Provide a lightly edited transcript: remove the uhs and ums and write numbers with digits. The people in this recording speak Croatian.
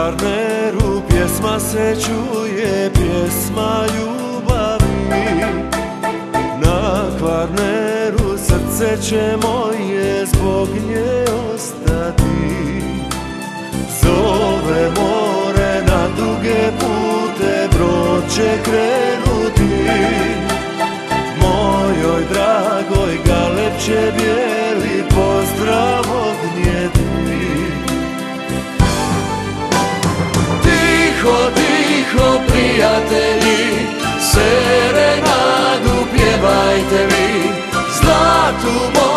Kvarneru pjesma se čuje, pjesma ljubavi. Na Kvarneru srce će moje zbog nje ostati. Zove more na duge pute, brod će krenuti. Mojoj dragoj galeb će bijeli pozdrav odnijeti. Tiho, tiho, prijatelji, serenadu pjevajte vi, zlatu moju